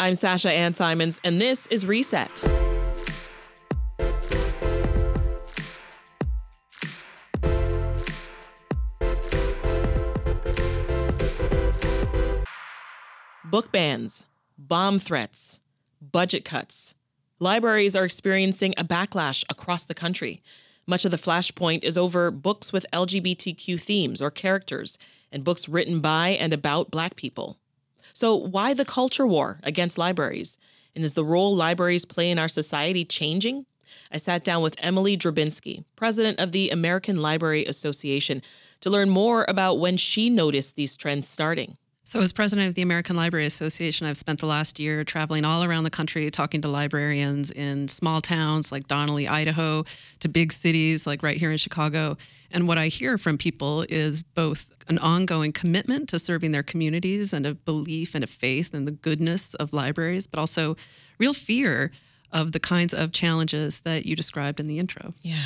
I'm Sasha Ann Simons, and this is Reset. Book bans, bomb threats, budget cuts. Libraries are experiencing a backlash across the country. Much of the flashpoint is over books with LGBTQ themes or characters and books written by and about Black people. So why the culture war against libraries? And is the role libraries play in our society changing? I sat down with Emily Drabinski, president of the American Library Association, to learn more about when she noticed these trends starting. So as president of the American Library Association, I've spent the last year traveling all around the country, talking to librarians in small towns like Donnelly, Idaho, to big cities like right here in Chicago. And what I hear from people is both an ongoing commitment to serving their communities and a belief and a faith in the goodness of libraries, but also real fear of the kinds of challenges that you described in the intro. Yeah.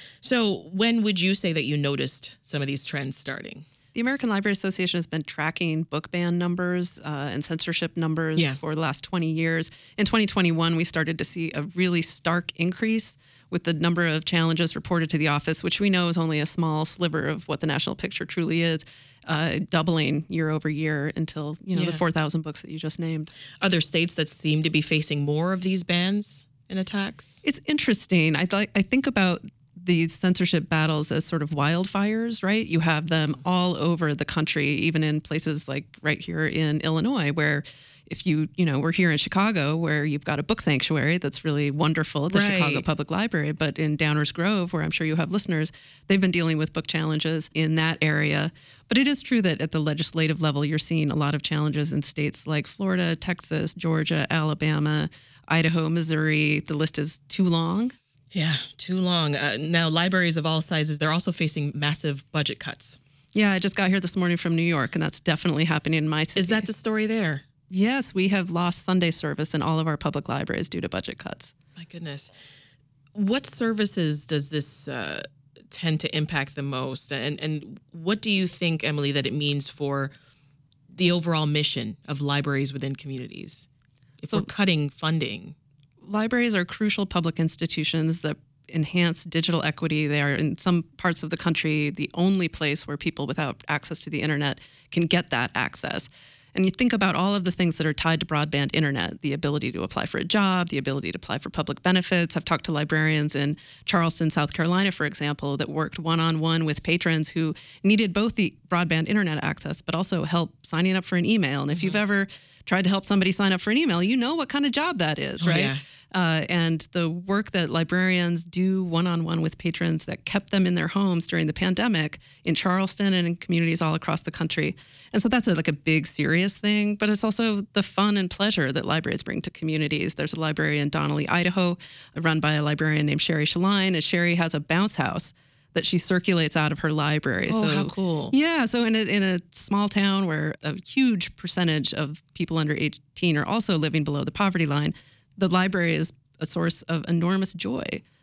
So when would you say that you noticed some of these trends starting? The American Library Association has been tracking book ban numbers and censorship numbers for the last 20 years. In 2021, we started to see a really stark increase with the number of challenges reported to the office, which we know is only a small sliver of what the national picture truly is, doubling year over year until the 4,000 books that you just named. Are there states that seem to be facing more of these bans and attacks? It's interesting. I think about these censorship battles as sort of wildfires, right? You have them all over the country, even in places like right here in Illinois, where if we're here in Chicago, where you've got a book sanctuary that's really wonderful, the Chicago Public Library, but in Downers Grove, where I'm sure you have listeners, they've been dealing with book challenges in that area. But it is true that at the legislative level, you're seeing a lot of challenges in states like Florida, Texas, Georgia, Alabama, Idaho, Missouri. The list is too long. Yeah, too long. Now, libraries of all sizes, they're also facing massive budget cuts. Yeah, I just got here this morning from New York, and that's definitely happening in my city. Is that the story there? Yes, we have lost Sunday service in all of our public libraries due to budget cuts. My goodness. What services does this tend to impact the most? And what do you think, Emily, that it means for the overall mission of libraries within communities if we're cutting funding? Libraries are crucial public institutions that enhance digital equity. They are, in some parts of the country, the only place where people without access to the internet can get that access. And you think about all of the things that are tied to broadband internet, the ability to apply for a job, the ability to apply for public benefits. I've talked to librarians in Charleston, South Carolina, for example, that worked one-on-one with patrons who needed both the broadband internet access, but also help signing up for an email. And if you've ever tried to help somebody sign up for an email, you know what kind of job that is, right? Yeah. And the work that librarians do one-on-one with patrons that kept them in their homes during the pandemic in Charleston and in communities all across the country. And so that's a big, serious thing, but it's also the fun and pleasure that libraries bring to communities. There's a library in Donnelly, Idaho, run by a librarian named Sherry Shaline, and Sherry has a bounce house that she circulates out of her library. Oh, how cool. Yeah, so in a small town where a huge percentage of people under 18 are also living below the poverty line, the library is a source of enormous joy.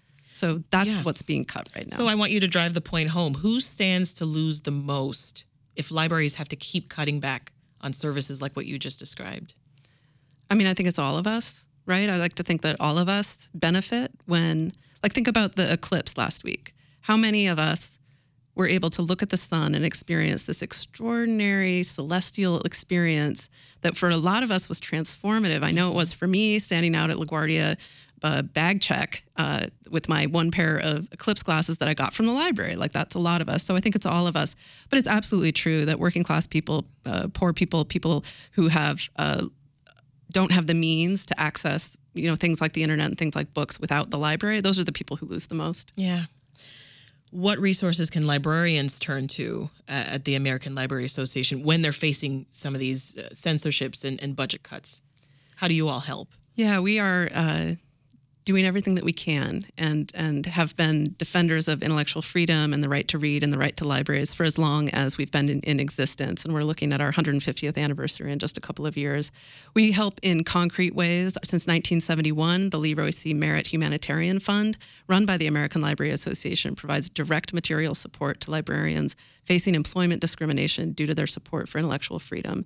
So that's what's being cut right now. So I want you to drive the point home. Who stands to lose the most if libraries have to keep cutting back on services like what you just described? I mean, I think it's all of us, right? I like to think that all of us benefit when, think about the eclipse last week. How many of us were able to look at the sun and experience this extraordinary celestial experience that for a lot of us was transformative? I know it was for me, standing out at LaGuardia bag check with my one pair of eclipse glasses that I got from the library. That's a lot of us. So I think it's all of us. But it's absolutely true that working class people, poor people, people who have don't have the means to access things like the internet and things like books without the library, those are the people who lose the most. Yeah. What resources can librarians turn to at the American Library Association when they're facing some of these censorships and budget cuts? How do you all help? Yeah, we are doing everything that we can and have been defenders of intellectual freedom and the right to read and the right to libraries for as long as we've been in existence. And we're looking at our 150th anniversary in just a couple of years. We help in concrete ways. Since 1971, the Leroy C. Merritt Humanitarian Fund, run by the American Library Association, provides direct material support to librarians facing employment discrimination due to their support for intellectual freedom.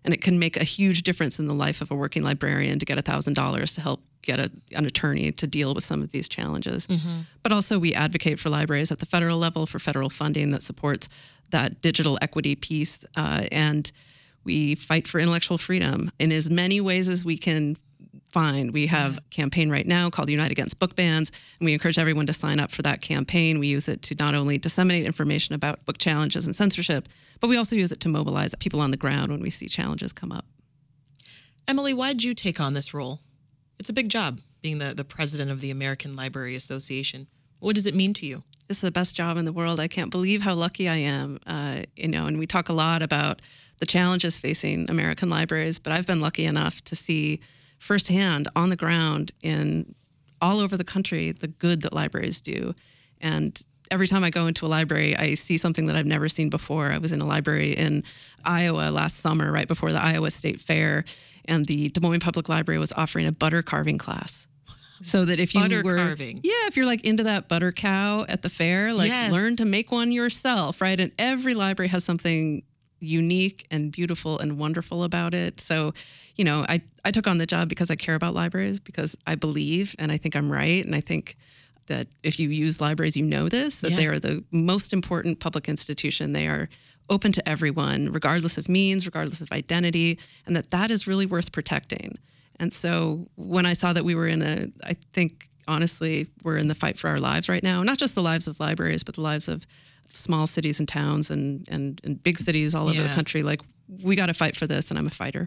And it can make a huge difference in the life of a working librarian to get $1,000 to help get an attorney to deal with some of these challenges. But also we advocate for libraries at the federal level for federal funding that supports that digital equity piece. And we fight for intellectual freedom in as many ways as we can find. We have a campaign right now called Unite Against Book Bans, and we encourage everyone to sign up for that campaign. We use it to not only disseminate information about book challenges and censorship, but we also use it to mobilize people on the ground when we see challenges come up. Emily, why did you take on this role? It's a big job, being the president of the American Library Association. What does it mean to you? This is the best job in the world. I can't believe how lucky I am. And we talk a lot about the challenges facing American libraries, but I've been lucky enough to see firsthand on the ground in all over the country the good that libraries do. And every time I go into a library, I see something that I've never seen before. I was in a library in Iowa last summer, right before the Iowa State Fair, and the Des Moines Public Library was offering a butter carving class. So that if you if you're like into that butter cow at the fair, learn to make one yourself, right? And every library has something unique and beautiful and wonderful about it. So, I took on the job because I care about libraries, because I believe, and I think I'm right. And I think that if you use libraries, that they are the most important public institution. They are open to everyone, regardless of means, regardless of identity, and that is really worth protecting. And so when I saw that we were I think, honestly, we're in the fight for our lives right now, not just the lives of libraries, but the lives of small cities and towns and big cities all over the country. We got to fight for this, and I'm a fighter.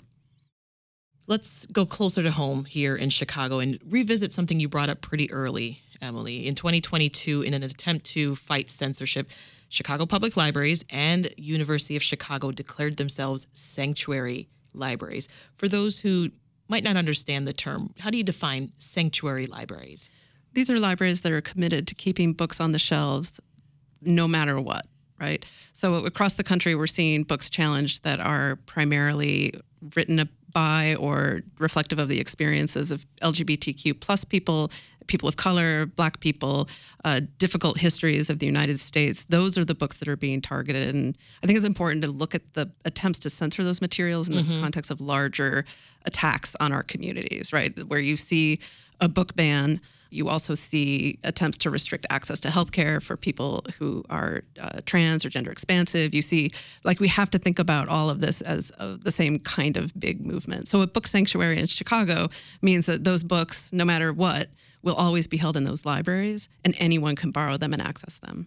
Let's go closer to home here in Chicago and revisit something you brought up pretty early, Emily. In 2022, in an attempt to fight censorship, Chicago Public Libraries and University of Chicago declared themselves sanctuary libraries. For those who might not understand the term, how do you define sanctuary libraries? These are libraries that are committed to keeping books on the shelves no matter what, right? So across the country, we're seeing books challenged that are primarily written by or reflective of the experiences of LGBTQ plus people of color, Black people, difficult histories of the United States. Those are the books that are being targeted. And I think it's important to look at the attempts to censor those materials in the context of larger attacks on our communities, right? Where you see a book ban, you also see attempts to restrict access to healthcare for people who are trans or gender expansive. You see, we have to think about all of this as the same kind of big movement. So a book sanctuary in Chicago means that those books, no matter what, will always be held in those libraries, and anyone can borrow them and access them.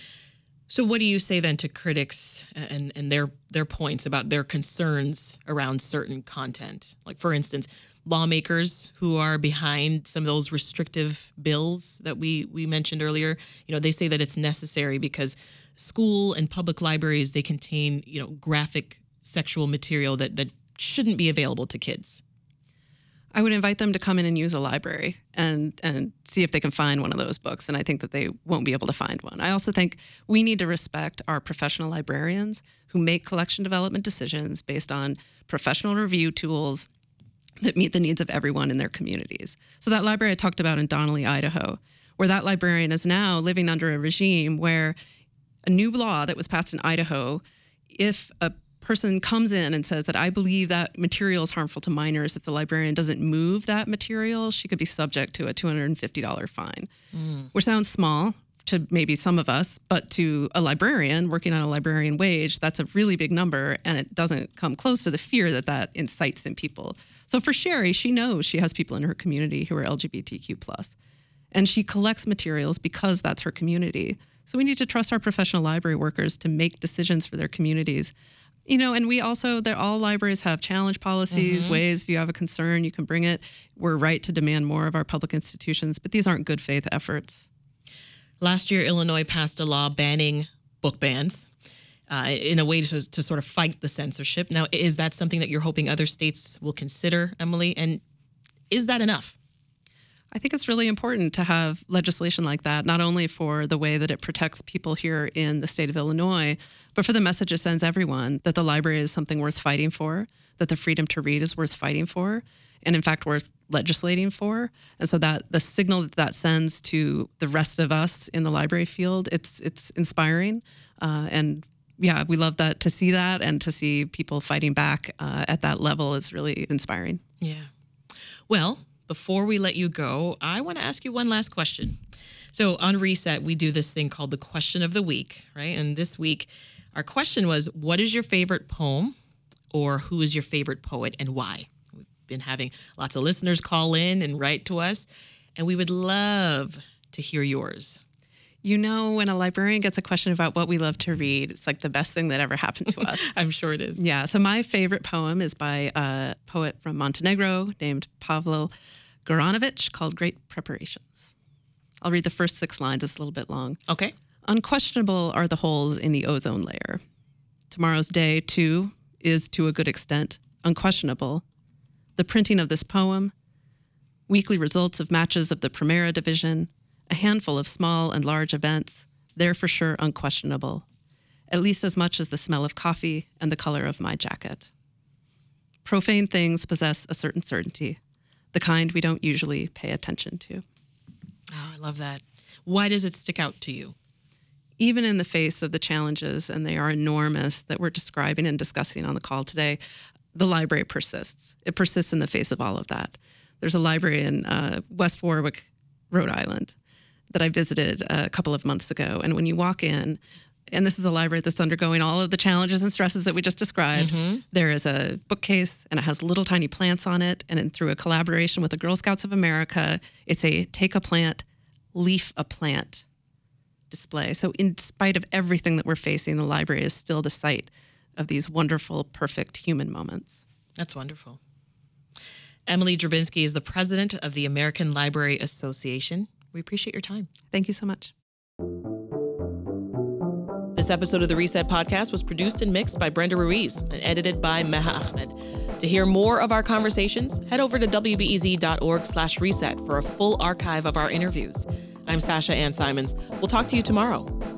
So what do you say then to critics and their points about their concerns around certain content? Like, for instance, lawmakers who are behind some of those restrictive bills that we mentioned earlier, they say that it's necessary because school and public libraries, they contain, graphic sexual material that shouldn't be available to kids. I would invite them to come in and use a library and see if they can find one of those books. And I think that they won't be able to find one. I also think we need to respect our professional librarians who make collection development decisions based on professional review tools that meet the needs of everyone in their communities. So that library I talked about in Donnelly, Idaho, where that librarian is now living under a regime where a new law that was passed in Idaho, if a person comes in and says that I believe that material is harmful to minors, if the librarian doesn't move that material, she could be subject to a $250 fine, which sounds small to maybe some of us, but to a librarian working on a librarian wage, that's a really big number, and it doesn't come close to the fear that incites in people. So for Sherry, she knows she has people in her community who are LGBTQ+, and she collects materials because that's her community. So we need to trust our professional library workers to make decisions for their communities. And we also, all libraries have challenge policies, ways if you have a concern, you can bring it. We're right to demand more of our public institutions, but these aren't good faith efforts. Last year, Illinois passed a law banning book bans in a way to sort of fight the censorship. Now, is that something that you're hoping other states will consider, Emily? And is that enough? I think it's really important to have legislation like that, not only for the way that it protects people here in the state of Illinois, but for the message it sends everyone that the library is something worth fighting for, that the freedom to read is worth fighting for, and in fact worth legislating for. And so that the signal that sends to the rest of us in the library field, it's inspiring. And yeah, we love that. To see that and to see people fighting back at that level is really inspiring. Yeah. Well, before we let you go, I want to ask you one last question. So on Reset, we do this thing called the question of the week, right? And this week, our question was, what is your favorite poem, or who is your favorite poet and why? We've been having lots of listeners call in and write to us, and we would love to hear yours. You know, when a librarian gets a question about what we love to read, it's like the best thing that ever happened to us. I'm sure it is. Yeah. So my favorite poem is by a poet from Montenegro named Pavlo Goranovic called Great Preparations. I'll read the first 6 lines. It's a little bit long. Okay. Unquestionable are the holes in the ozone layer. Tomorrow's day, too, is to a good extent unquestionable. The printing of this poem, weekly results of matches of the Primera Division, a handful of small and large events, they're for sure unquestionable, at least as much as the smell of coffee and the color of my jacket. Profane things possess a certain certainty, the kind we don't usually pay attention to. Oh, I love that. Why does it stick out to you? Even in the face of the challenges, and they are enormous, that we're describing and discussing on the call today, the library persists. It persists in the face of all of that. There's a library in West Warwick, Rhode Island, that I visited a couple of months ago. And when you walk in, and this is a library that's undergoing all of the challenges and stresses that we just described, there is a bookcase, and it has little tiny plants on it. And through a collaboration with the Girl Scouts of America, it's a take a plant, leaf a plant display. So in spite of everything that we're facing, the library is still the site of these wonderful, perfect human moments. That's wonderful. Emily Drabinski is the president of the American Library Association. We appreciate your time. Thank you so much. This episode of the Reset Podcast was produced and mixed by Brenda Ruiz and edited by Meha Ahmed. To hear more of our conversations, head over to wbez.org/reset for a full archive of our interviews. I'm Sasha Ann Simons. We'll talk to you tomorrow.